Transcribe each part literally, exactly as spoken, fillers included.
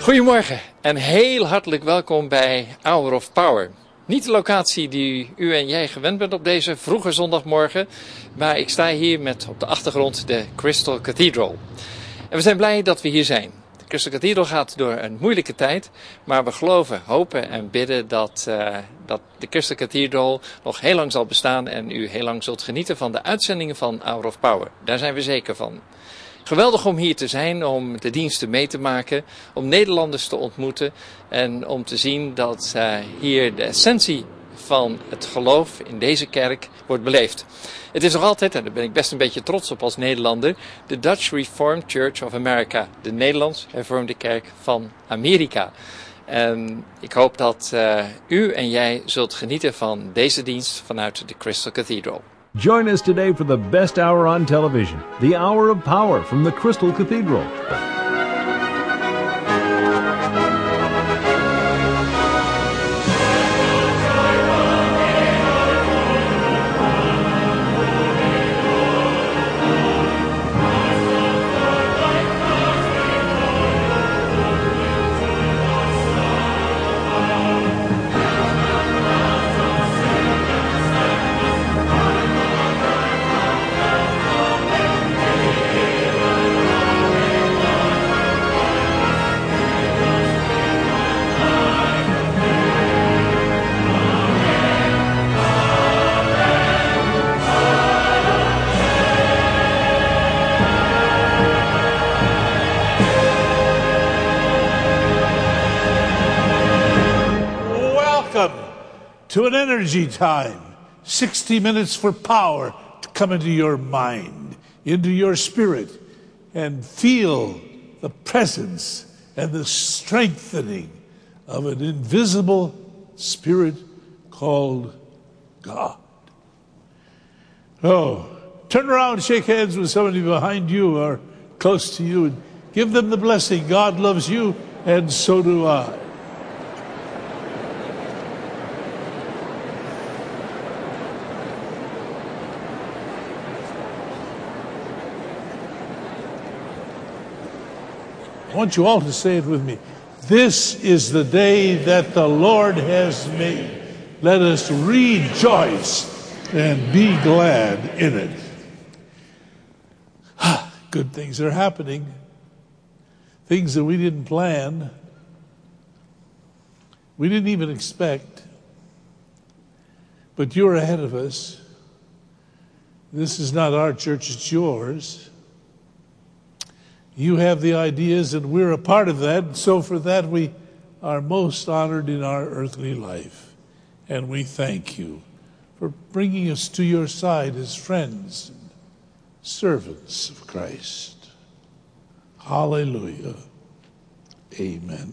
Goedemorgen en heel hartelijk welkom bij Hour of Power. Niet de locatie die u en jij gewend bent op deze vroege zondagmorgen, maar ik sta hier met op de achtergrond de Crystal Cathedral. En we zijn blij dat we hier zijn. De Crystal Cathedral gaat door een moeilijke tijd, maar we geloven, hopen en bidden dat, uh, dat de Crystal Cathedral nog heel lang zal bestaan en u heel lang zult genieten van de uitzendingen van Hour of Power. Daar zijn we zeker van. Geweldig om hier te zijn, om de diensten mee te maken, om Nederlanders te ontmoeten en om te zien dat uh, hier de essentie van het geloof in deze kerk wordt beleefd. Het is nog altijd, en daar ben ik best een beetje trots op als Nederlander, de Dutch Reformed Church of America, de Nederlands hervormde kerk van Amerika. En ik hoop dat uh, u en jij zult genieten van deze dienst vanuit de Crystal Cathedral. Join us today for the best hour on television, the Hour of Power from the Crystal Cathedral. To an energy time, sixty minutes for power to come into your mind, into your spirit, and feel the presence and the strengthening of an invisible spirit called God. Oh, turn around, shake hands with somebody behind you or close to you, and give them the blessing. God loves you, and so do I. I want you all to say it with me. This is the day that the Lord has made. Let us rejoice and be glad in it. Good things are happening. Things that we didn't plan. We didn't even expect. But you're ahead of us. This is not our church, it's yours. You have the ideas, and we're a part of that. So for that, we are most honored in our earthly life. And we thank you for bringing us to your side as friends and servants of Christ. Hallelujah. Amen.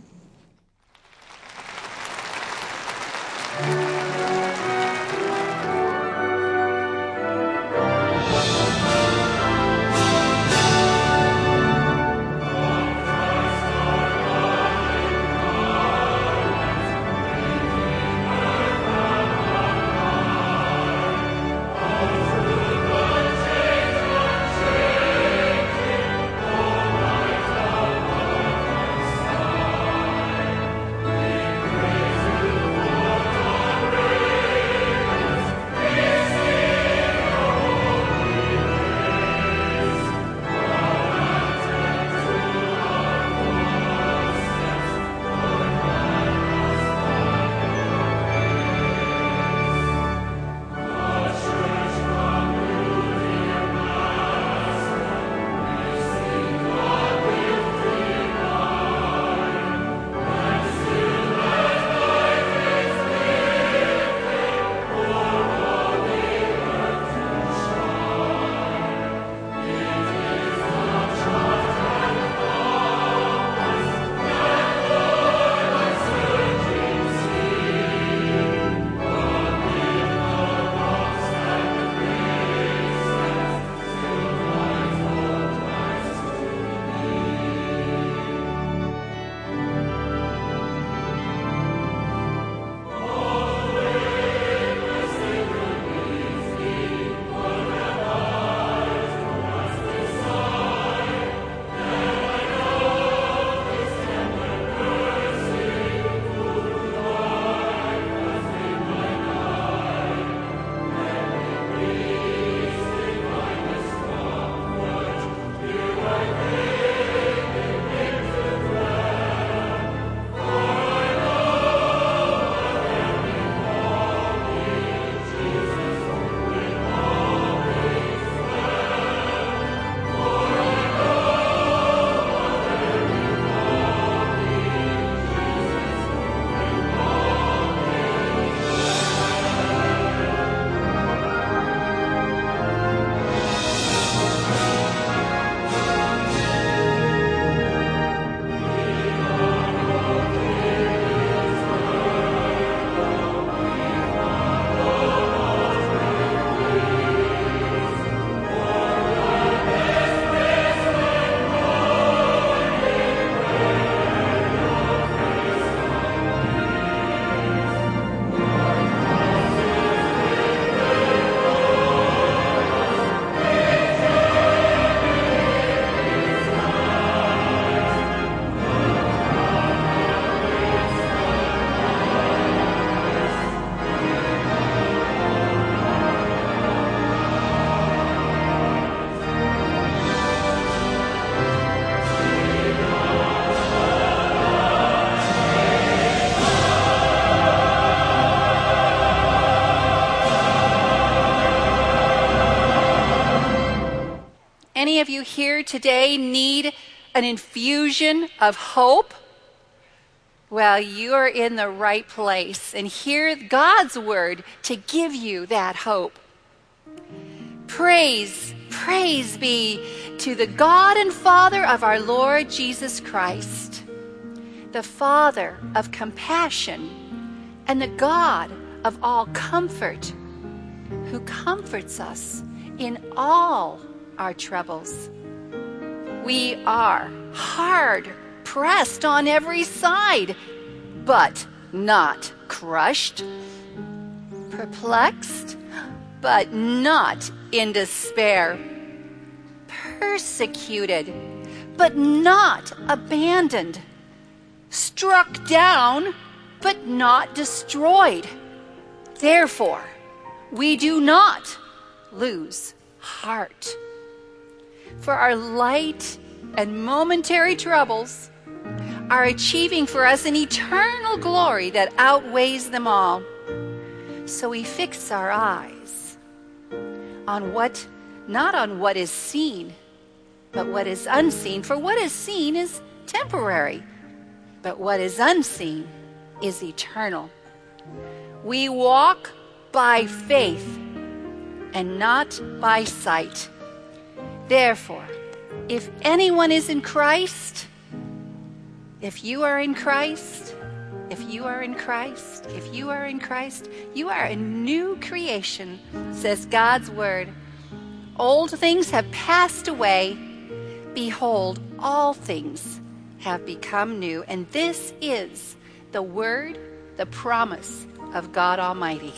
of you here today need an infusion of hope? Well, you're in the right place, and hear God's word to give you that hope. Praise, praise be to the God and Father of our Lord Jesus Christ, the Father of compassion and the God of all comfort, who comforts us in all our troubles. We are hard pressed on every side, but not crushed, perplexed, but not in despair, persecuted, but not abandoned, struck down, but not destroyed. Therefore, we do not lose heart. For our light and momentary troubles are achieving for us an eternal glory that outweighs them all. So we fix our eyes on what, not on what is seen, but what is unseen. For what is seen is temporary, but what is unseen is eternal. We walk by faith and not by sight. Therefore, if anyone is in Christ, if you are in Christ, if you are in Christ, if you are in Christ, you are a new creation, says God's word. Old things have passed away. Behold, all things have become new. And this is the word, the promise of God Almighty.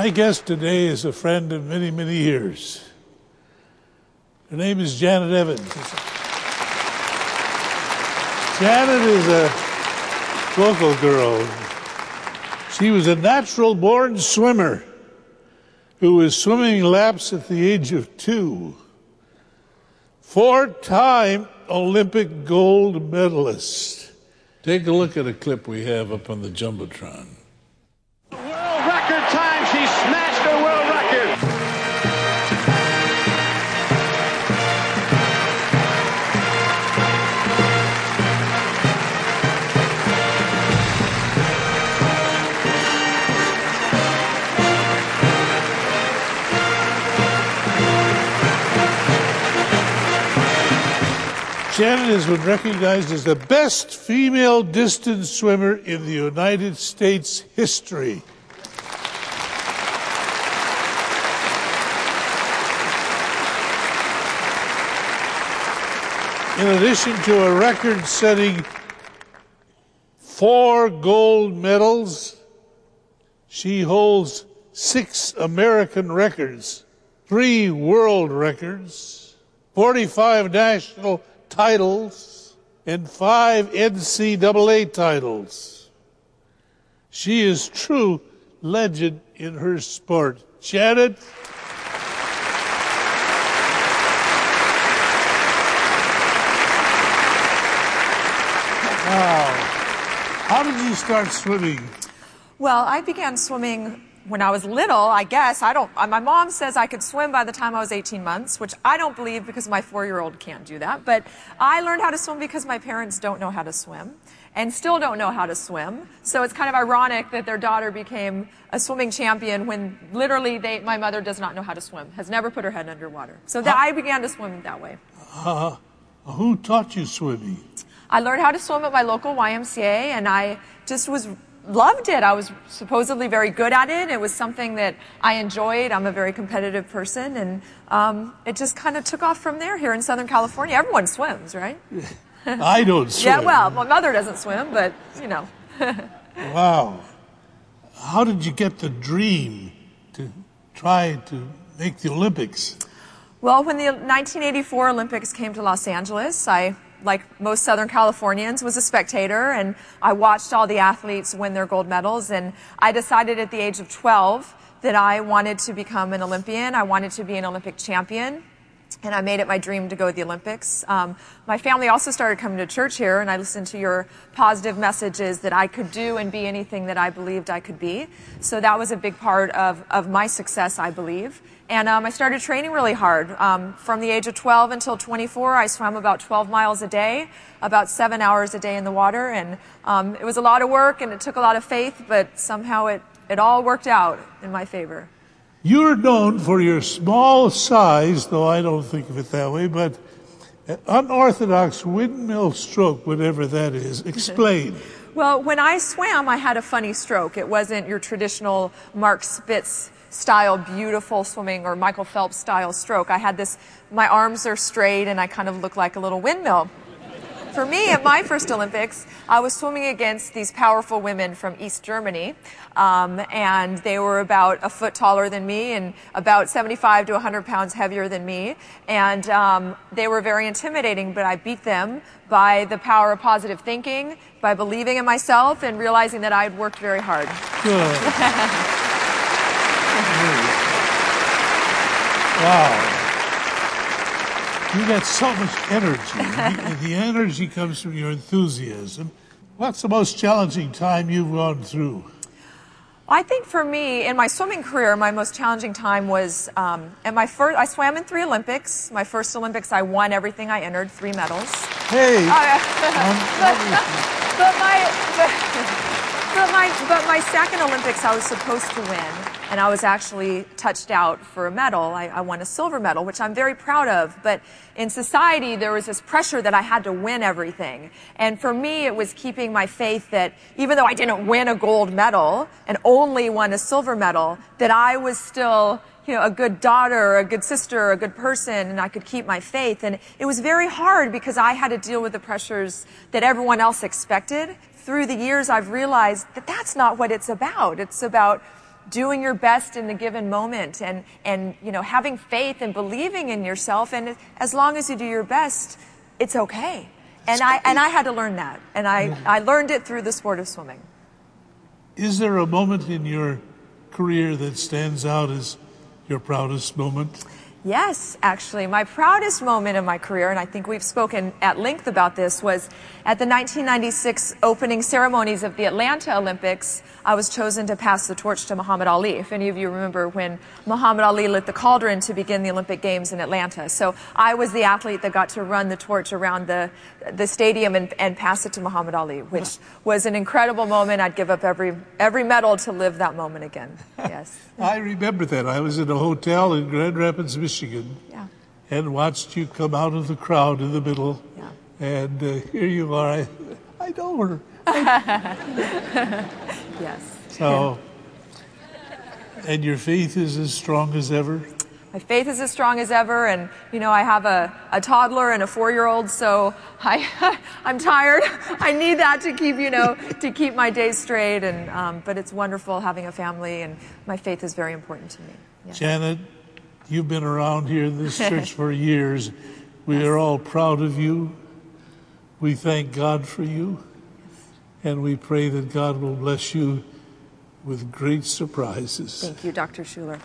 My guest today is a friend of many, many years. Her name is Janet Evans. Janet is a local girl. She was a natural-born swimmer who was swimming laps at the age of two. Four-time Olympic gold medalist. Take a look at a clip we have up on the Jumbotron. World record time. She smashed her world record. Janet has been recognized as the best female distance swimmer in the United States history. In addition to a record-setting four gold medals, she holds six American records, three world records, forty-five national titles, and five N C double A titles. She is true legend in her sport. Janet. Wow. How did you start swimming? Well, I began swimming when I was little, I guess. I don't, my mom says I could swim by the time I was eighteen months, which I don't believe because my four-year-old can't do that. But I learned how to swim because my parents don't know how to swim and still don't know how to swim. So it's kind of ironic that their daughter became a swimming champion when literally they, my mother does not know how to swim, has never put her head underwater. So that, I began to swim that way. Uh, who taught you swimming? I learned how to swim at my local Y M C A, and I just was loved it. I was supposedly very good at it. It was something that I enjoyed. I'm a very competitive person, and um, it just kind of took off from there here in Southern California. Everyone swims, right? I don't swim. Yeah, well, my mother doesn't swim, but, you know. Wow. How did you get the dream to try to make the Olympics? Well, when the nineteen eighty-four Olympics came to Los Angeles, I, like most Southern Californians, was a spectator, and I watched all the athletes win their gold medals, and I decided at the age of twelve that I wanted to become an Olympian. I wanted to be an Olympic champion, and I made it my dream to go to the Olympics. Um, my family also started coming to church here, and I listened to your positive messages that I could do and be anything that I believed I could be. So that was a big part of, of my success, I believe. And um, I started training really hard. Um, from the age of twelve until twenty-four, I swam about twelve miles a day, about seven hours a day in the water. And um, it was a lot of work, and it took a lot of faith, but somehow it, it all worked out in my favor. You're known for your small size, though I don't think of it that way, but an unorthodox windmill stroke, whatever that is. Explain. Well, when I swam, I had a funny stroke. It wasn't your traditional Mark Spitz style, beautiful swimming, or Michael Phelps style stroke. I had this, my arms are straight and I kind of look like a little windmill. For me, at my first Olympics, I was swimming against these powerful women from East Germany, um, and they were about a foot taller than me and about seventy-five to one hundred pounds heavier than me, and um, they were very intimidating, but I beat them by the power of positive thinking, by believing in myself and realizing that I had worked very hard. Good. Wow. You got so much energy, and the energy comes from your enthusiasm. What's the most challenging time you've gone through? I think for me, in my swimming career, my most challenging time was, um, at my first, I swam in three Olympics. My first Olympics, I won everything I entered, three medals. Hey! Uh, but, but, my, but, but, my, but my second Olympics, I was supposed to win, and I was actually touched out for a medal. I, I won a silver medal, which I'm very proud of, but in society, there was this pressure that I had to win everything. And for me, it was keeping my faith that even though I didn't win a gold medal and only won a silver medal, that I was still, you know, a good daughter, a good sister, a good person, and I could keep my faith. And it was very hard because I had to deal with the pressures that everyone else expected. Through the years, I've realized that that's not what it's about. It's about doing your best in the given moment and, and, you know, having faith and believing in yourself. And as long as you do your best, it's okay. And I, and I had to learn that. And I, I learned it through the sport of swimming. Is there a moment in your career that stands out as your proudest moment? Yes, actually. My proudest moment in my career, and I think we've spoken at length about this, was at the nineteen ninety-six opening ceremonies of the Atlanta Olympics. I was chosen to pass the torch to Muhammad Ali. If any of you remember when Muhammad Ali lit the cauldron to begin the Olympic Games in Atlanta. So I was the athlete that got to run the torch around the, the stadium and, and pass it to Muhammad Ali, which was an incredible moment. I'd give up every, every medal to live that moment again. Yes. I remember that. I was in a hotel in Grand Rapids, Michigan, Yeah. and watched you come out of the crowd in the middle. Yeah. And uh, here you are. I, I know her. Yes. So, and your faith is as strong as ever? My faith is as strong as ever, and, you know, I have a, a toddler and a four-year-old, so I, I'm tired. I need that to keep, you know, to keep my days straight, and, um, but it's wonderful having a family, and my faith is very important to me. Yeah. Janet, you've been around here in this church for years. We are all proud of you. We thank God for you, and we pray that God will bless you with great surprises. Thank you, Doctor Schuler.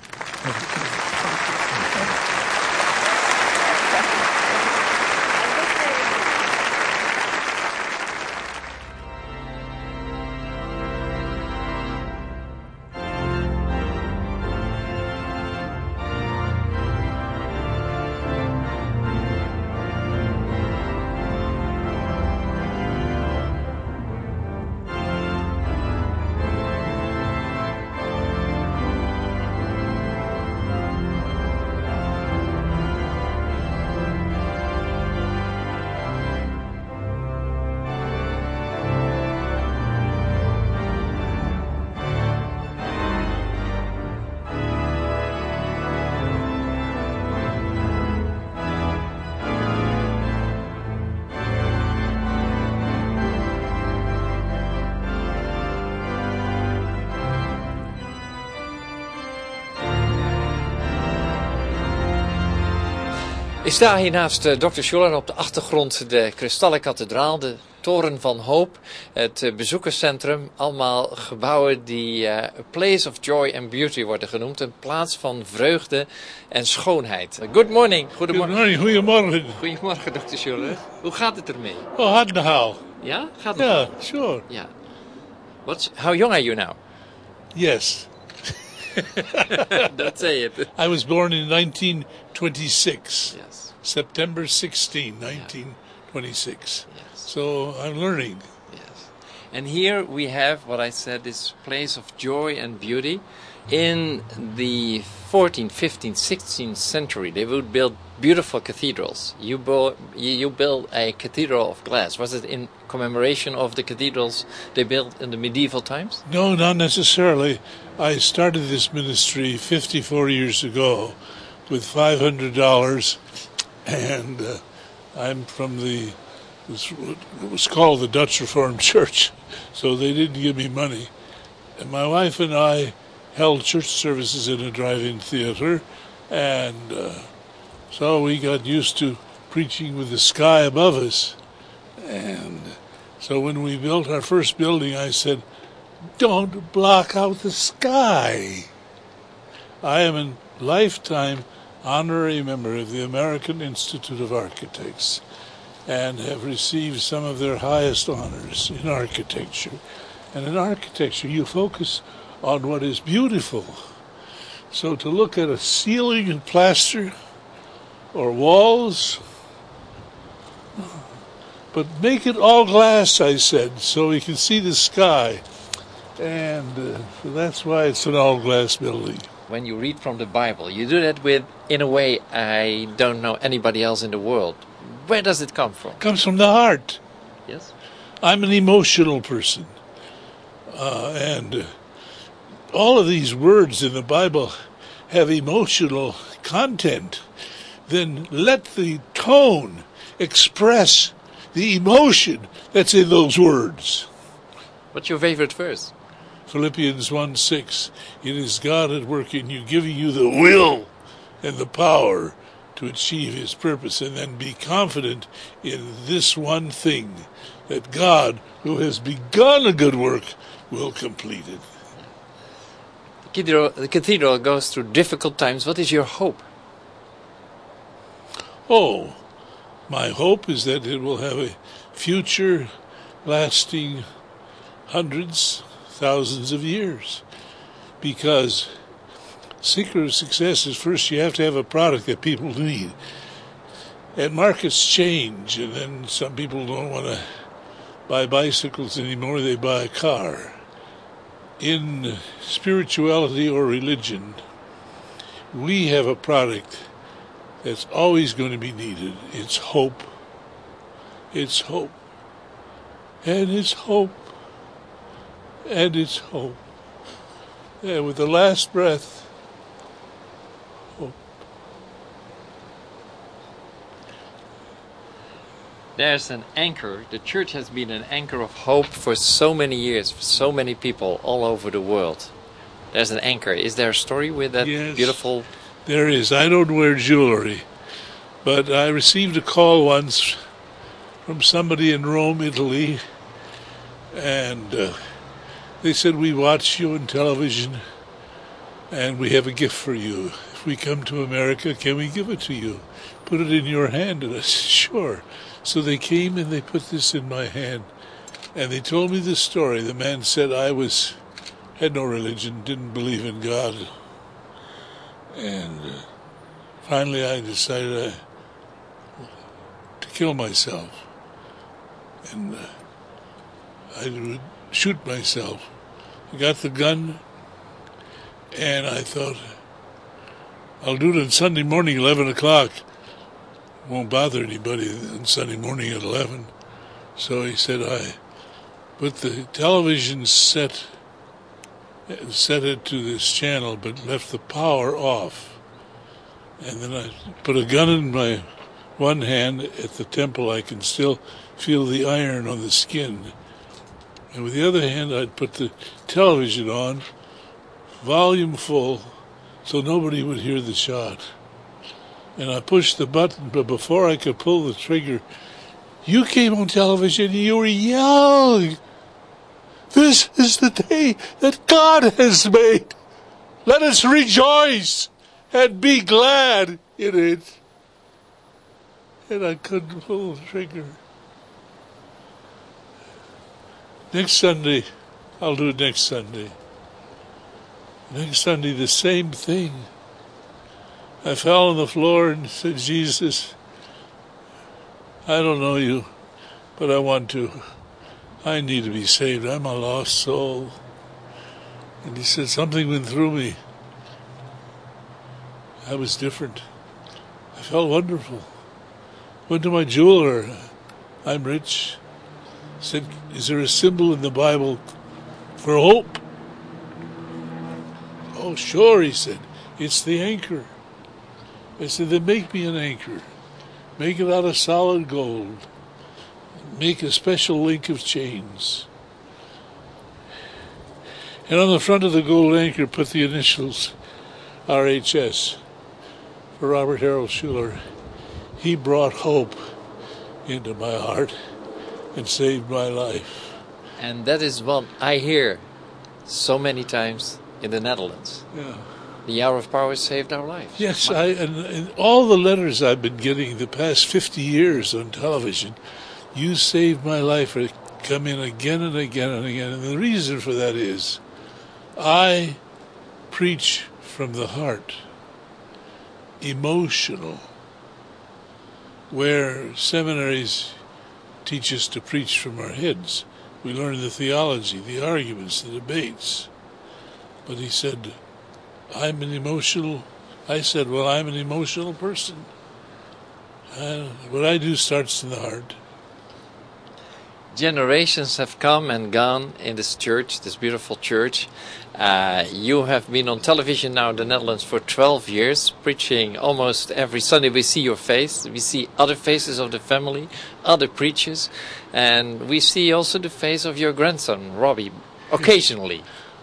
Ik sta hier naast uh, dokter Schuler, op de achtergrond de Kristallen Kathedraal, de Toren van Hoop, het uh, bezoekerscentrum. Allemaal gebouwen die uh, a place of joy and beauty worden genoemd. Een plaats van vreugde en schoonheid. Uh, good morning. Goedemorgen. Good morning. Goedemorgen. Goedemorgen, dokter Schuler. Hoe gaat het ermee? Oh, hard to haal. Ja? Gaat het? Yeah, sure. Ja. What's, how young are you now? Yes. Don't say it. I was born in nineteen twenty-six. Yes. September sixteenth, nineteen twenty-six. Yes. So I'm learning. Yes. And here we have what I said, this place of joy and beauty. In the fourteenth, fifteenth, sixteenth century, they would build beautiful cathedrals. You, build, you built a cathedral of glass. Was it in commemoration of the cathedrals they built in the medieval times? No, not necessarily. I started this ministry fifty-four years ago with five hundred dollars, and uh, I'm from the, it was called the Dutch Reformed Church, so they didn't give me money. And my wife and I held church services in a drive-in theater, and uh, so we got used to preaching with the sky above us. And so when we built our first building, I said, don't block out the sky. I am a lifetime honorary member of the American Institute of Architects and have received some of their highest honors in architecture. And in architecture, you focus on what is beautiful. So to look at a ceiling and plaster or walls, but make it all glass, I said, so we can see the sky. And uh, so that's why it's an all-glass building. When you read from the Bible, you do that with, in a way, I don't know anybody else in the world. Where does it come from? It comes from the heart. Yes. I'm an emotional person. Uh, and uh, all of these words in the Bible have emotional content. Then let the tone express the emotion that's in those words. What's your favorite verse? Philippians one six, it is God at work in you, giving you the will and the power to achieve his purpose. And then be confident in this one thing, that God, who has begun a good work, will complete it. The cathedral, the cathedral goes through difficult times. What is your hope? Oh, my hope is that it will have a future lasting hundreds, thousands of years. Because secret of success is, first you have to have a product that people need. And markets change, and then some people don't want to buy bicycles anymore, they buy a car. In spirituality or religion, we have a product that's always going to be needed. It's hope. It's hope. And it's hope. And it's hope. And with the last breath, hope. There's an anchor. The church has been an anchor of hope for so many years, for so many people all over the world. There's an anchor. Is there a story with that yes, beautiful... There is. I don't wear jewelry, but I received a call once from somebody in Rome, Italy, and uh, they said, we watch you on television, and we have a gift for you. If we come to America, can we give it to you? Put it in your hand. And I said, sure. So they came and they put this in my hand, and they told me this story. The man said I was had no religion, didn't believe in God, and uh, finally I decided I, to kill myself, and uh, I would shoot myself. I got the gun, and I thought, I'll do it on Sunday morning, eleven o'clock. Won't bother anybody on Sunday morning at eleven. So he said, I put the television set, set it to this channel, but left the power off. And then I put a gun in my one hand at the temple. I can still feel the iron on the skin. And with the other hand, I'd put the television on, volume full, so nobody would hear the shot. And I pushed the button, but before I could pull the trigger, you came on television and you were yelling, this is the day that God has made. Let us rejoice and be glad in it. And I couldn't pull the trigger. Next Sunday, I'll do it next Sunday. Next Sunday, the same thing. I fell on the floor and said, Jesus, I don't know you, but I want to. I need to be saved. I'm a lost soul. And he said, something went through me. I was different. I felt wonderful. Went to my jeweler. I'm rich. Said, is there a symbol in the Bible for hope? Oh, sure, he said. It's the anchor. I said, then make me an anchor. Make it out of solid gold. Make a special link of chains. And on the front of the gold anchor, put the initials R H S for Robert Harold Schuller. He brought hope into my heart and saved my life. And that is what I hear so many times in the Netherlands. Yeah. The hour of power saved our lives. Yes, I, and, and all the letters I've been getting the past fifty years on television, you saved my life, are come in again and again and again. And the reason for that is I preach from the heart, emotional, where seminaries teach us to preach from our heads. We learn the theology, the arguments, the debates. But he said, I'm an emotional, I said, well, I'm an emotional person. Uh, what I do starts in the heart. Generations have come and gone in this church, this beautiful church. Uh, you have been on television now in the Netherlands for twelve years, preaching almost every Sunday. We see your face. We see other faces of the family, other preachers. And we see also the face of your grandson, Robbie, occasionally.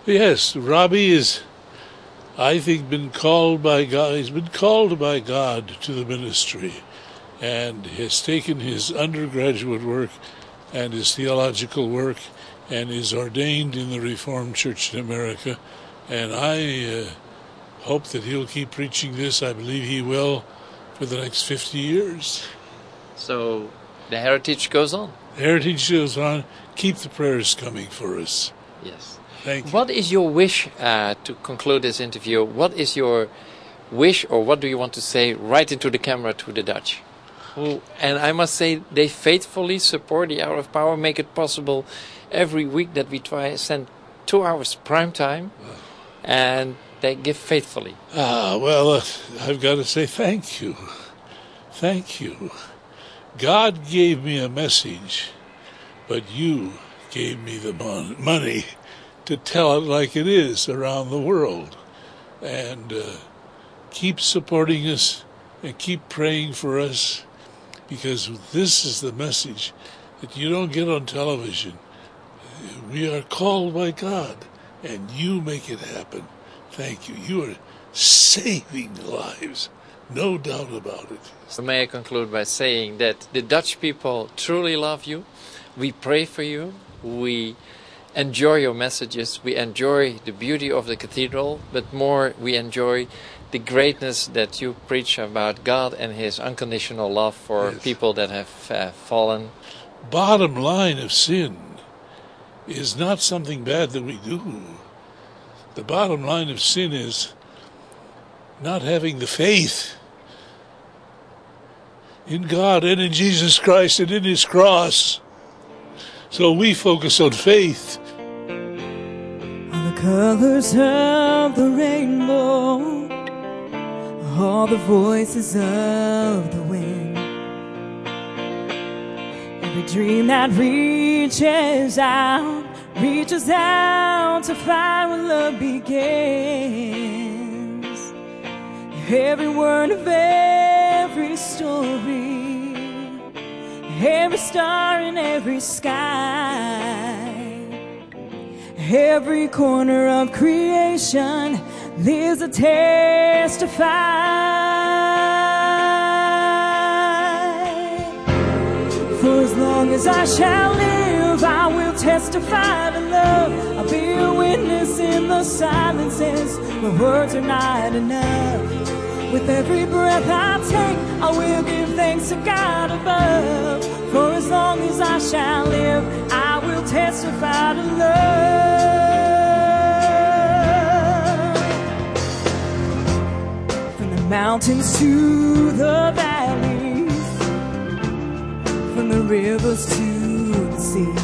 Yes, Robbie is, I think, been called by God. He's been called by God to the ministry, and has taken his undergraduate work and his theological work, and is ordained in the Reformed Church in America. And I uh, hope that he'll keep preaching this. I believe he will for the next fifty years. So the heritage goes on. The heritage goes on. Keep the prayers coming for us. Yes. Thank you. What is your wish, uh, to conclude this interview, what is your wish, or what do you want to say right into the camera to the Dutch? Who, and I must say, they faithfully support the Hour of Power, make it possible every week that we try to send two hours prime time, and they give faithfully. Ah, well, uh, I've got to say thank you. Thank you. God gave me a message, but you gave me the mon- money to tell it like it is around the world. And uh, keep supporting us and keep praying for us, because this is the message that you don't get on television. We are called by God, and you make it happen. Thank you. You are saving lives, no doubt about it. So may I conclude by saying that the Dutch people truly love you. We pray for you. We enjoy your messages. We enjoy the beauty of the cathedral, but more we enjoy the greatness that you preach about God and His unconditional love for Yes. people that have uh, fallen. Bottom line of sin is not something bad that we do. The bottom line of sin is not having the faith in God and in Jesus Christ and in His cross. So we focus on faith. All the colors of the rainbow, all the voices of the wind, every dream that reaches out, reaches out to find where love begins. Every word of every story, every star in every sky, every corner of creation lives to testify. For as long as I shall live, I will testify to love. I'll be a witness in the silences where words are not enough. With every breath I take, I will give thanks to God above. For as long as I shall live, I will testify to love. From the mountains to the valleys, from the rivers to the sea,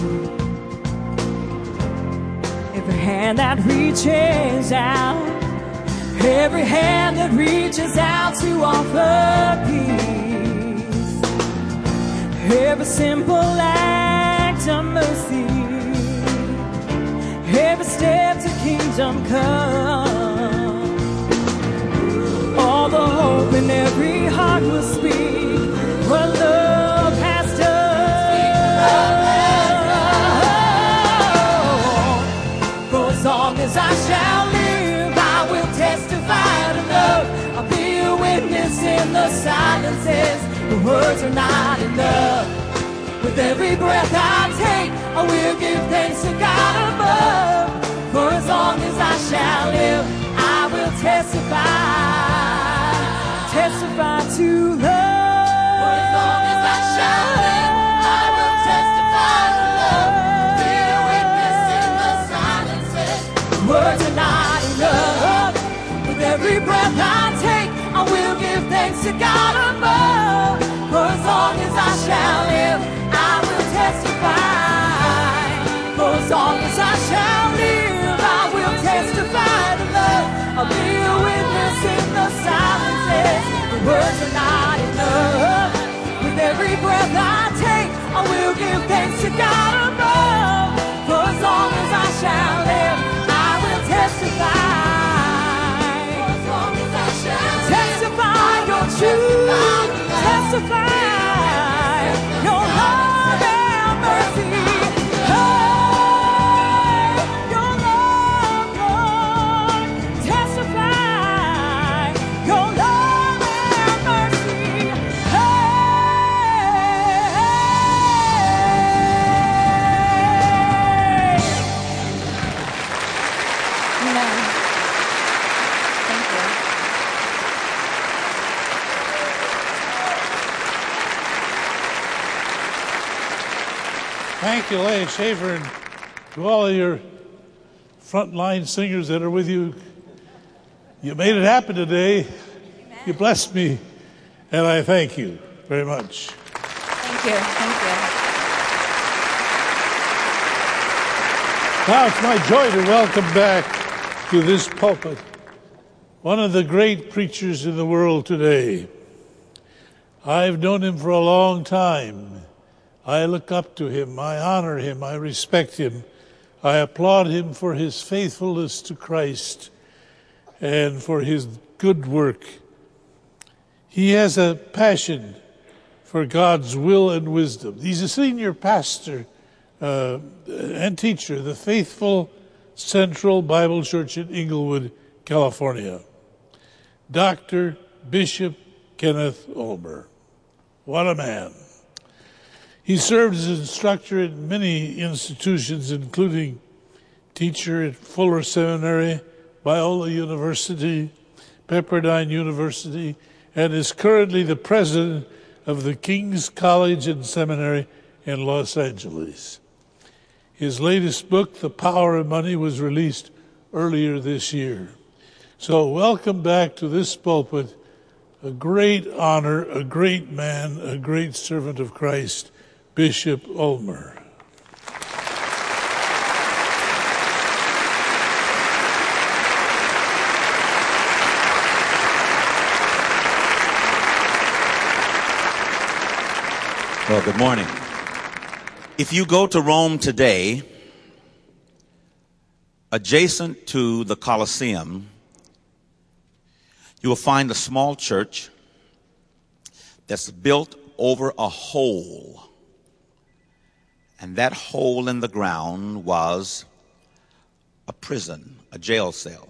every hand that reaches out, every hand that reaches out to offer peace, every simple act of mercy, every step to kingdom come, all the hope in every heart will speak what love has done. For as long as I shall live, I will testify to love. I'll be a witness in the silences. The words are not enough. With every breath I take, I will give thanks to God above. For as long as I shall live, I will testify, testify to love. For as long as I shall live, I will testify to love. Be a witness in the silences. The words are not enough. With every breath I take, I will give thanks to God above. For as long as I shall live, I will testify. For as long as I shall live, I will testify to love. I'll be a witness in the silences. The words are not enough. With every breath I take, I will give thanks to God above. For as long as I shall live, I will testify. For as long as I shall live, testify your truth. Testify your love and mercy. Oh, your love Thank you, Leah Schaefer, and to all of your frontline singers that are with you. You made it happen today. Amen. You blessed me, and I thank you very much. Thank you. Thank you. Now it's my joy to welcome back to this pulpit one of the great preachers in the world today. I've known him for a long time. I look up to him. I honor him. I respect him. I applaud him for his faithfulness to Christ and for his good work. He has a passion for God's will and wisdom. He's a senior pastor uh, and teacher of the Faithful Central Bible Church in Inglewood, California. Doctor Bishop Kenneth Ulmer. What a man. He served as instructor at many institutions, including teacher at Fuller Seminary, Biola University, Pepperdine University, and is currently the president of the King's College and Seminary in Los Angeles. His latest book, The Power of Money, was released earlier this year. So welcome back to this pulpit, a great honor, a great man, a great servant of Christ, Bishop Ulmer. Well, good morning. If you go to Rome today, adjacent to the Colosseum, you will find a small church that's built over a hole. And that hole in the ground was a prison, a jail cell.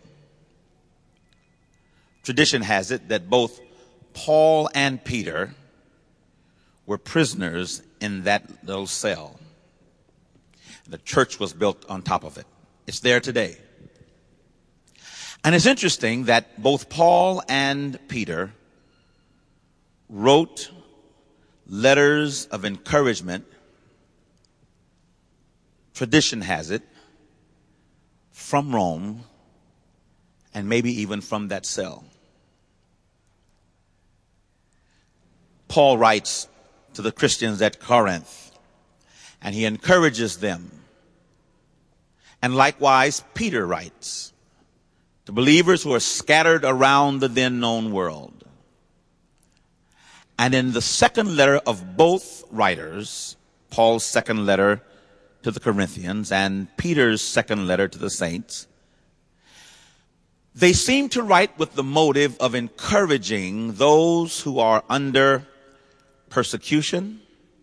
Tradition has it that both Paul and Peter were prisoners in that little cell. The church was built on top of it. It's there today. And it's interesting that both Paul and Peter wrote letters of encouragement, tradition has it, from Rome and maybe even from that cell. Paul writes to the Christians at Corinth, and he encourages them. And likewise, Peter writes to believers who are scattered around the then known world. And in the second letter of both writers, Paul's second letter to the Corinthians and Peter's second letter to the saints, they seem to write with the motive of encouraging those who are under persecution,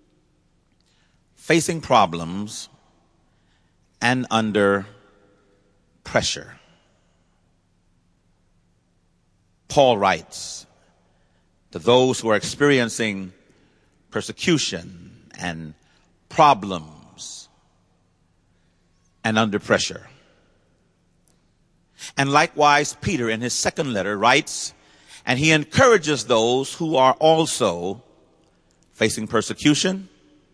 facing problems, and under pressure. Paul writes to those who are experiencing persecution and problems and under pressure. And likewise, Peter in his second letter writes, and he encourages those who are also facing persecution,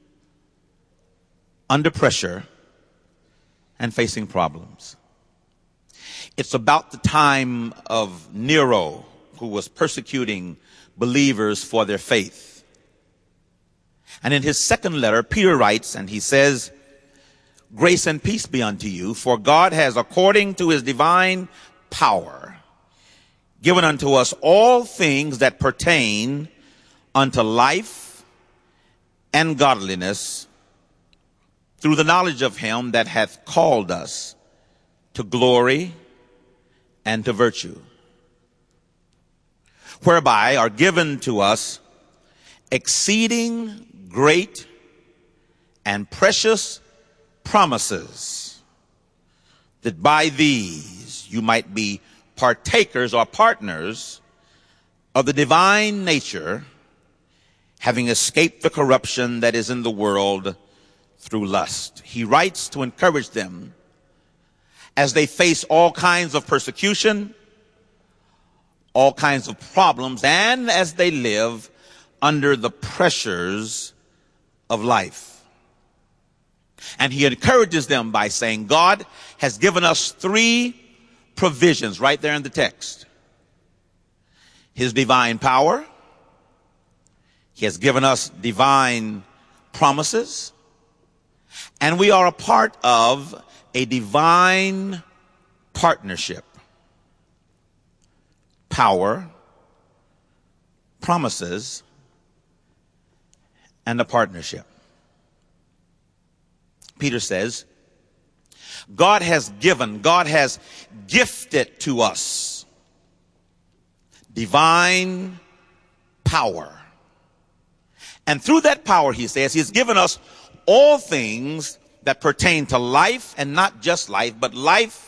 under pressure, and facing problems. It's about the time of Nero, who was persecuting believers for their faith. And in his second letter, Peter writes, and he says, grace and peace be unto you, for God has, according to his divine power, given unto us all things that pertain unto life and godliness, through the knowledge of him that hath called us to glory and to virtue, whereby are given to us exceeding great and precious promises, that by these you might be partakers or partners of the divine nature, having escaped the corruption that is in the world through lust. He writes to encourage them as they face all kinds of persecution, all kinds of problems, and as they live under the pressures of life. And he encourages them by saying, God has given us three provisions right there in the text. His divine power. He has given us divine promises. And we are a part of a divine partnership. Power, promises, and a partnership. Peter says, God has given, God has gifted to us divine power. And through that power, he says, he has given us all things that pertain to life, and not just life, but life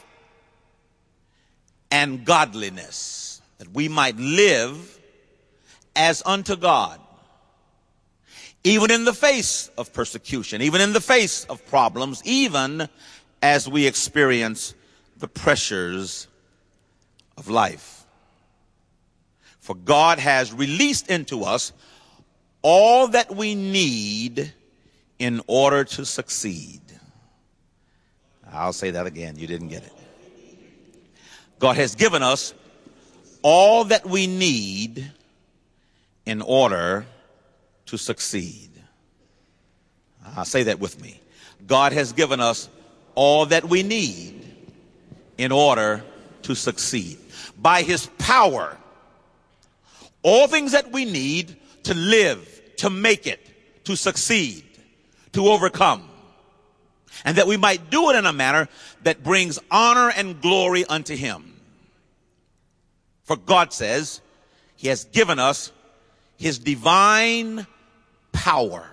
and godliness, that we might live as unto God, even in the face of persecution, even in the face of problems, even as we experience the pressures of life. For God has released into us all that we need in order to succeed. I'll say that again. You didn't get it. God has given us all that we need in order to succeed. I'll say that with me. God has given us all that we need in order to succeed. By his power, all things that we need to live, to make it, to succeed, to overcome, and that we might do it in a manner that brings honor and glory unto him. For God says he has given us his divine power.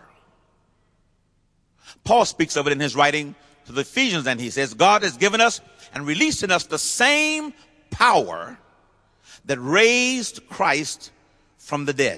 Paul speaks of it in his writing to the Ephesians, and he says, God has given us and released in us the same power that raised Christ from the dead.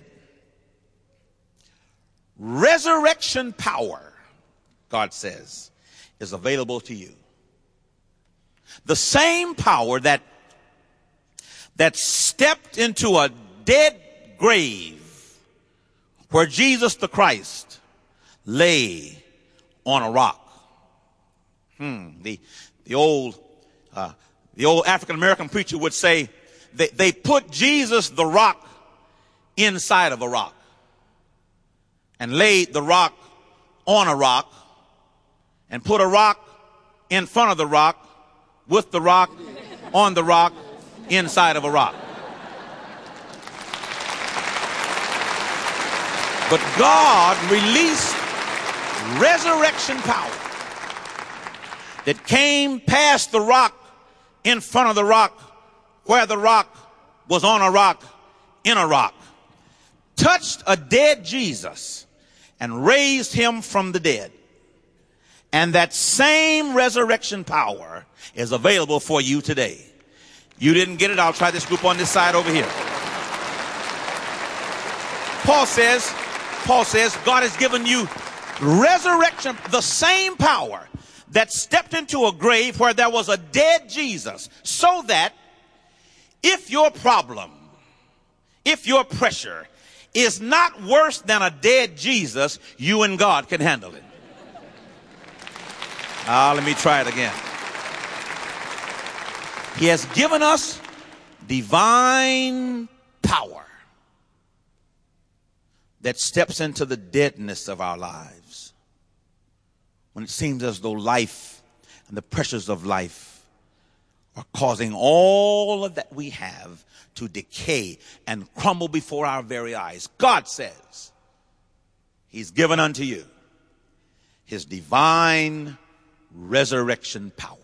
Resurrection power, God says, is available to you. The same power that that stepped into a dead grave where Jesus the Christ lay on a rock. Hmm. The the old uh, the old African American preacher would say they, they put Jesus the rock inside of a rock and laid the rock on a rock and put a rock in front of the rock with the rock on the rock inside of a rock. But God released resurrection power that came past the rock in front of the rock where the rock was on a rock in a rock, touched a dead Jesus and raised him from the dead. And that same resurrection power is available for you today. You didn't get it? I'll try this group on this side over here. Paul says, Paul says, God has given you resurrection, the same power that stepped into a grave where there was a dead Jesus, so that if your problem, if your pressure is not worse than a dead Jesus, you and God can handle it. Ah, let me try it again. He has given us divine power that steps into the deadness of our lives. When it seems as though life and the pressures of life are causing all of that we have to decay and crumble before our very eyes. God says he's given unto you his divine resurrection power.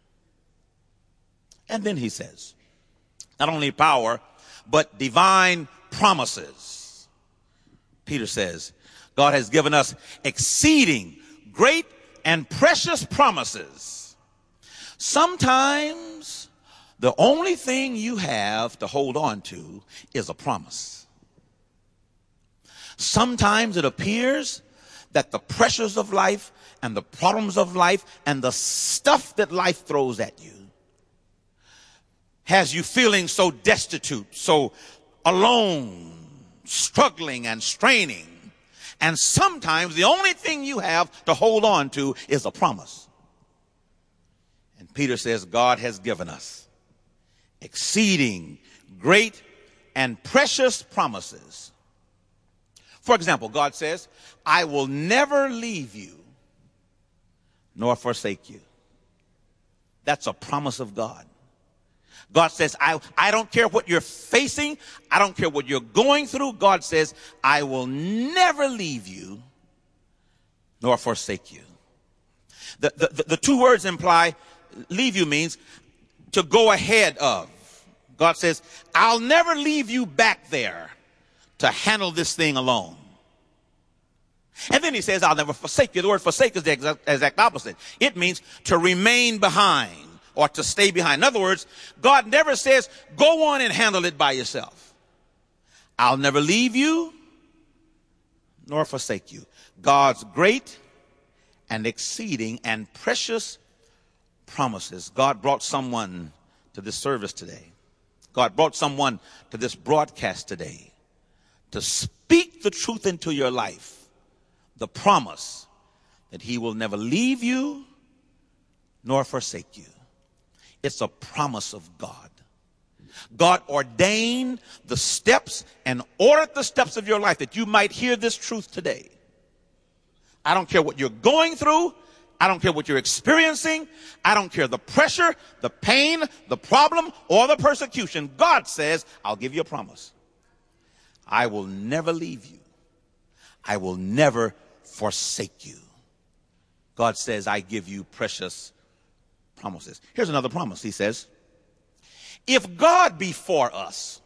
And then he says, not only power, but divine promises. Peter says, God has given us exceeding great and precious promises. Sometimes the only thing you have to hold on to is a promise. Sometimes it appears that the pressures of life and the problems of life and the stuff that life throws at you has you feeling so destitute, so alone, struggling and straining. And sometimes the only thing you have to hold on to is a promise. And Peter says, God has given us exceeding great and precious promises. For example, God says, I will never leave you nor forsake you. That's a promise of God. God says, I, I don't care what you're facing. I don't care what you're going through. God says, I will never leave you nor forsake you. The, the, the two words imply, leave you means to go ahead of. God says, I'll never leave you back there to handle this thing alone. And then he says, I'll never forsake you. The word forsake is the exact, exact opposite. It means to remain behind or to stay behind. In other words, God never says, go on and handle it by yourself. I'll never leave you nor forsake you. God's great and exceeding and precious promises. God brought someone to this service today. God brought someone to this broadcast today to speak the truth into your life. The promise that he will never leave you nor forsake you. It's a promise of God. God ordained the steps and ordered the steps of your life that you might hear this truth today. I don't care what you're going through. I don't care what you're experiencing. I don't care the pressure, the pain, the problem, or the persecution. God says, I'll give you a promise. I will never leave you. I will never forsake you. God says, I give you precious promises. Here's another promise. He says, if God be for us,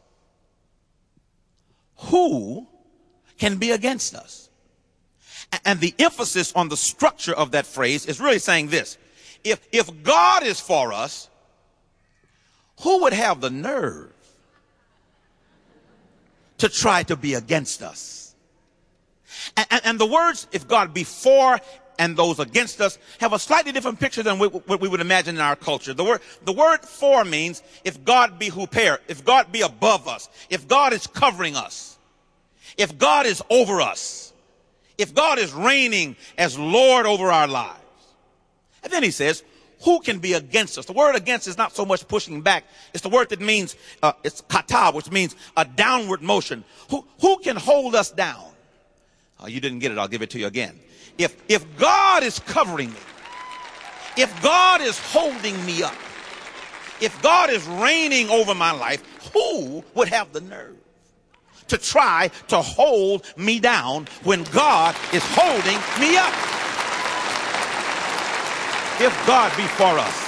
who can be against us? And the emphasis on the structure of that phrase is really saying this. If, if God is for us, who would have the nerve to try to be against us? And, and, and the words, if God be for and those against us, have a slightly different picture than what we would imagine in our culture. The word, the word for means if God be huper, if God be above us, if God is covering us, if God is over us, if God is reigning as Lord over our lives. And then he says, who can be against us? The word against is not so much pushing back. It's the word that means, uh, it's kata, which means a downward motion. Who, who can hold us down? Oh, you didn't get it. I'll give it to you again. If, if God is covering me, if God is holding me up, if God is reigning over my life, who would have the nerve to try to hold me down when God is holding me up? If God be for us,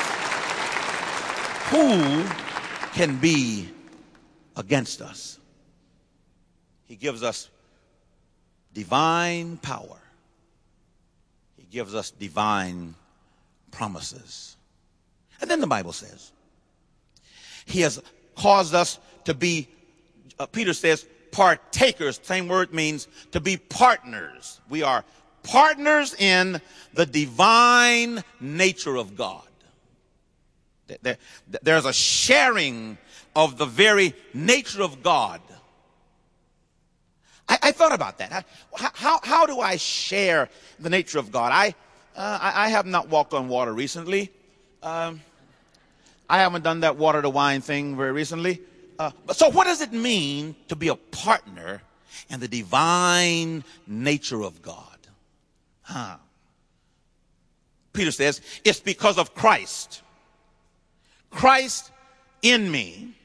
who can be against us? He gives us divine power. He gives us divine promises. And then the Bible says, he has caused us to be, uh, Peter says, partakers. Same word means to be partners. We are partners in the divine nature of God. There, there's a sharing of the very nature of God. I, I thought about that. How, how, how do I share the nature of God? I, uh, I, I have not walked on water recently. Um, I haven't done that water to wine thing very recently. Uh, but so what does it mean to be a partner in the divine nature of God? Huh. Peter says, it's because of Christ. Christ in me,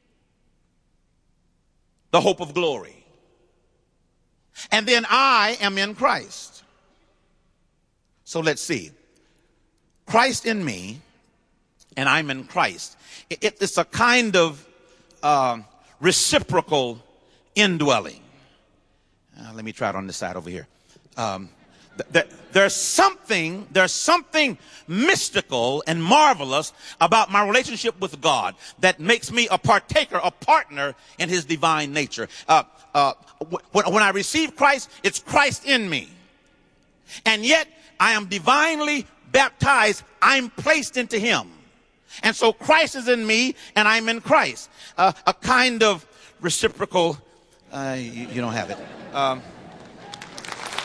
the hope of glory. And then I am in Christ. So let's see. Christ in me, and I'm in Christ. It, it, it's a kind of uh, reciprocal indwelling. Uh, let me try it on this side over here. Um, th- th- there's something, there's something mystical and marvelous about my relationship with God that makes me a partaker, a partner in his divine nature. Uh, uh, when, when I receive Christ, it's Christ in me. And yet I am divinely baptized. I'm placed into him. And so Christ is in me and I'm in Christ. Uh, a kind of reciprocal, uh, you, you don't have it. Um,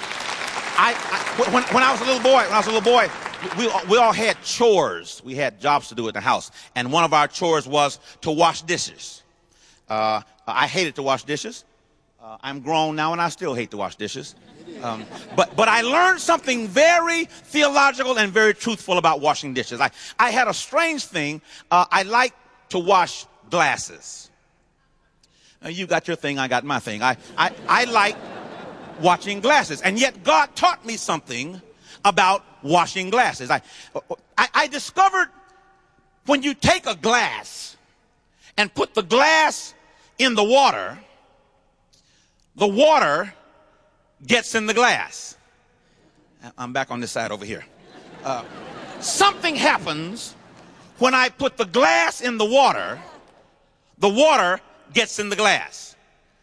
I, I when, when I was a little boy, when I was a little boy, we, we all had chores. We had jobs to do in the house. And one of our chores was to wash dishes. Uh, I hated to wash dishes. Uh, I'm grown now and I still hate to wash dishes. Um, but, but I learned something very theological and very truthful about washing dishes. I, I had a strange thing. Uh, I like to wash glasses. Uh, you got your thing, I got my thing. I, I, I like washing glasses. And yet God taught me something about washing glasses. I, I, I discovered when you take a glass and put the glass in the water, the water gets in the glass. I'm back on this side over here. Uh, something happens when I put the glass in the water, the water gets in the glass.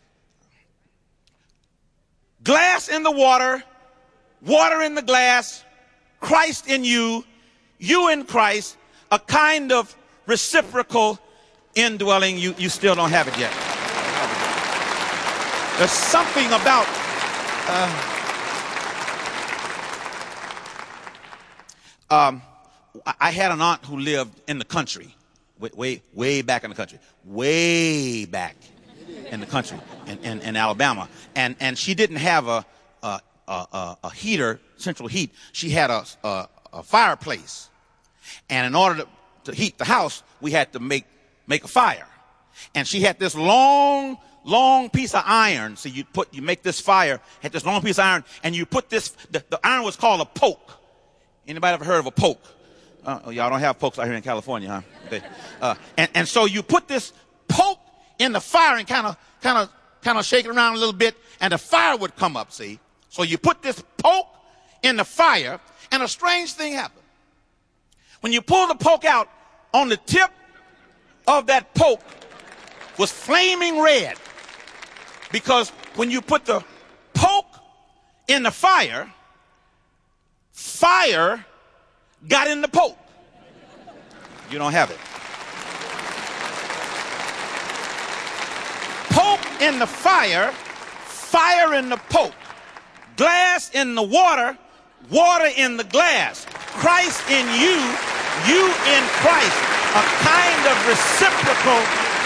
Glass in the water, water in the glass, Christ in you, you in Christ, a kind of reciprocal indwelling. You, you still don't have it yet. There's something about uh, um, I had an aunt who lived in the country, way, way, way back in the country, way back in the country, in, in, in Alabama, and and she didn't have a a, a, a heater, central heat. She had a, a, a fireplace, and in order to, to heat the house, we had to make make a fire, and she had this long. long piece of iron. So you put, you make this fire, had this long piece of iron, and you put this, the, the iron was called a poke. Anybody ever heard of a poke? Uh, oh, y'all don't have pokes out here in California, huh? Okay. Uh, and, and so you put this poke in the fire and kind of, kind of, kind of shake it around a little bit, and the fire would come up, see? So you put this poke in the fire, and a strange thing happened. When you pull the poke out, on the tip of that poke was flaming red. Because when you put the poke in the fire, fire got in the poke. You don't have it. Poke in the fire, fire in the poke. Glass in the water, water in the glass. Christ in you, you in Christ. A kind of reciprocal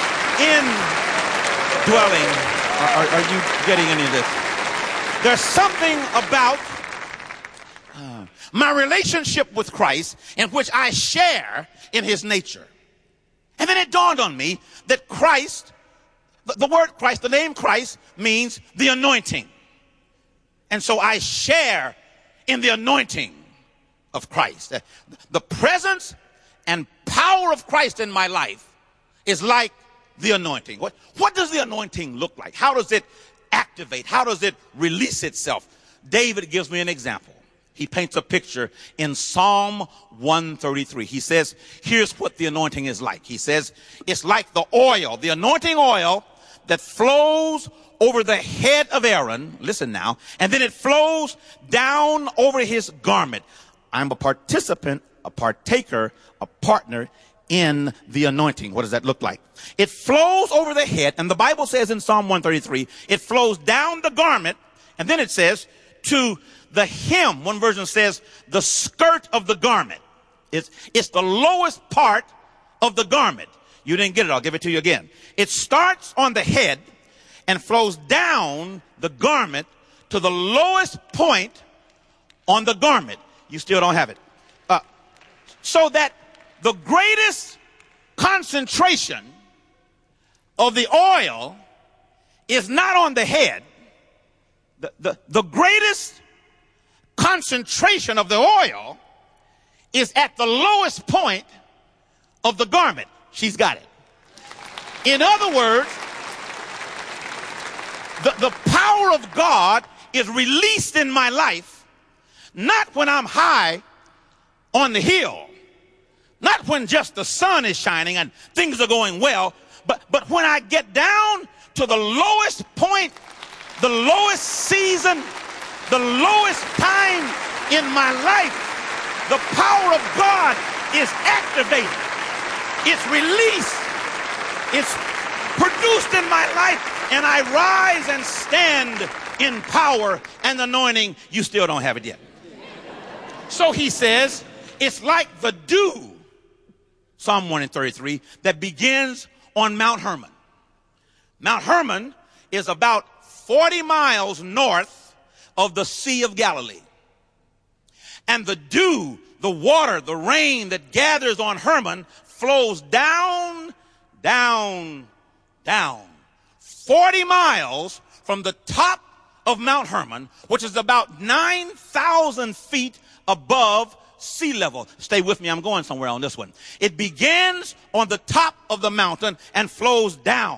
indwelling. Are, are you getting any of this? There's something about uh, my relationship with Christ in which I share in his nature. And then it dawned on me that Christ, the, the word Christ, the name Christ means the anointing. And so I share in the anointing of Christ. The, the presence and power of Christ in my life is like the anointing. What, what does the anointing look like? How does it activate? How does it release itself? David gives me an example. He paints a picture in Psalm one thirty-three. He says, here's what the anointing is like. He says, it's like the oil, the anointing oil that flows over the head of Aaron. Listen now. And then it flows down over his garment. I'm a participant, a partaker, a partner in the anointing. What does that look like? It flows over the head, and the Bible says in Psalm one thirty-three, it flows down the garment, and then it says to the hem. One version says the skirt of the garment. It's, it's the lowest part of the garment. You didn't get it. I'll give it to you again. It starts on the head and flows down the garment to the lowest point on the garment. You still don't have it. Uh, so that the greatest concentration of the oil is not on the head. The, the, the greatest concentration of the oil is at the lowest point of the garment. She's got it. In other words, the, the power of God is released in my life, not when I'm high on the hill, not when just the sun is shining and things are going well, but, but when I get down to the lowest point, the lowest season, the lowest time in my life, the power of God is activated. It's released. It's produced in my life, and I rise and stand in power and anointing, you still don't have it yet. So he says, it's like the dew, Psalm one and thirty-three, that begins on Mount Hermon. Mount Hermon is about forty miles north of the Sea of Galilee. And the dew, the water, the rain that gathers on Hermon flows down, down, down. forty miles from the top of Mount Hermon, which is about nine thousand feet above sea level. Stay with me, I'm going somewhere on this one. It begins on the top of the mountain and flows down.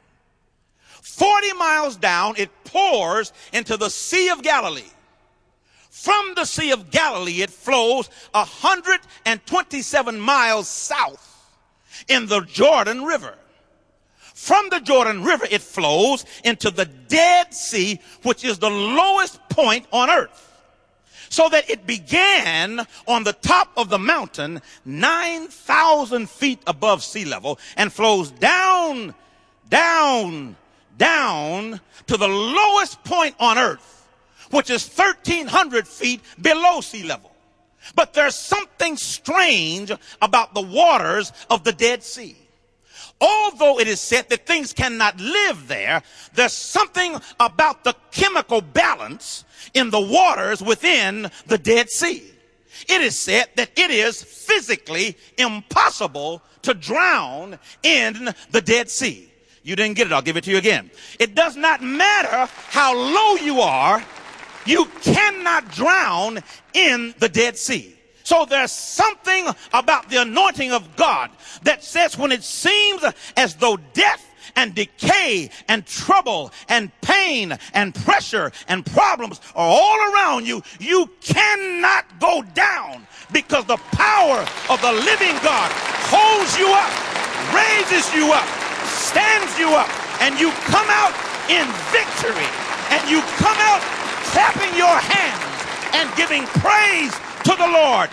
forty miles down, it pours into the Sea of Galilee. From the Sea of Galilee, it flows one hundred twenty-seven miles south in the Jordan River. From the Jordan River, it flows into the Dead Sea, which is the lowest point on earth. So that it began on the top of the mountain, nine thousand feet above sea level, and flows down, down, down to the lowest point on earth, which is thirteen hundred feet below sea level. But there's something strange about the waters of the Dead Sea. Although it is said that things cannot live there, there's something about the chemical balance in the waters within the Dead Sea. It is said that it is physically impossible to drown in the Dead Sea. You didn't get it, I'll give it to you again. It does not matter how low you are, you cannot drown in the Dead Sea. So there's something about the anointing of God that says when it seems as though death and decay and trouble and pain and pressure and problems are all around you, you cannot go down because the power of the living God holds you up, raises you up, stands you up, and you come out in victory, and you come out clapping your hands and giving praise to the Lord.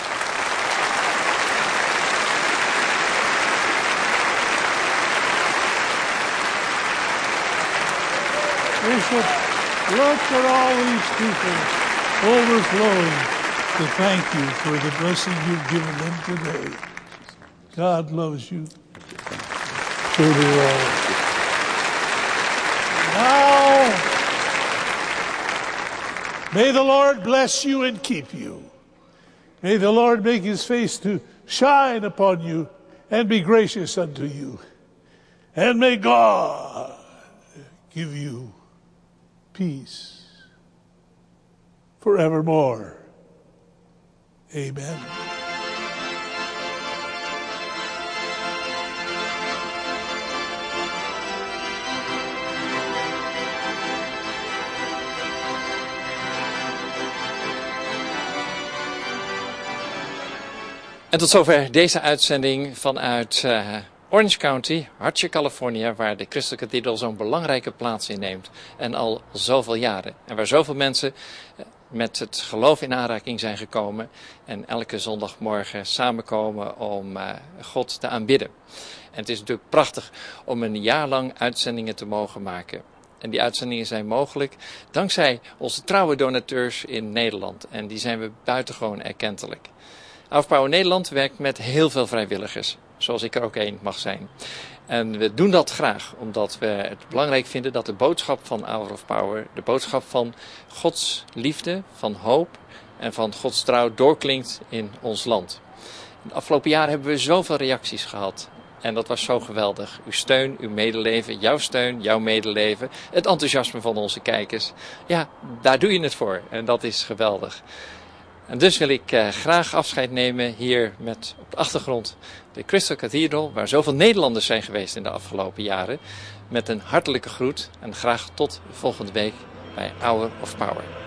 Bishop, look at all these people overflowing to thank you for the blessing you've given them today. God loves you. So do all. Now, may the Lord bless you and keep you. May the Lord make his face to shine upon you and be gracious unto you. And may God give you peace forevermore. Amen. En tot zover deze uitzending vanuit uh, Orange County, hartje Californië, waar de Crystal Cathedral zo'n belangrijke plaats inneemt. En al zoveel jaren. En waar zoveel mensen met het geloof in aanraking zijn gekomen. En elke zondagmorgen samenkomen om uh, God te aanbidden. En het is natuurlijk prachtig om een jaar lang uitzendingen te mogen maken. En die uitzendingen zijn mogelijk dankzij onze trouwe donateurs in Nederland. En die zijn we buitengewoon erkentelijk. Hour of Power Nederland werkt met heel veel vrijwilligers, zoals ik er ook één mag zijn. En we doen dat graag, omdat we het belangrijk vinden dat de boodschap van Hour of Power, de boodschap van Gods liefde, van hoop en van Gods trouw doorklinkt in ons land. De afgelopen jaren hebben we zoveel reacties gehad. En dat was zo geweldig. Uw steun, uw medeleven, jouw steun, jouw medeleven, het enthousiasme van onze kijkers. Ja, daar doe je het voor en dat is geweldig. En dus wil ik uh, graag afscheid nemen hier met op de achtergrond de Crystal Cathedral, waar zoveel Nederlanders zijn geweest in de afgelopen jaren. Met een hartelijke groet en graag tot volgende week bij Hour of Power.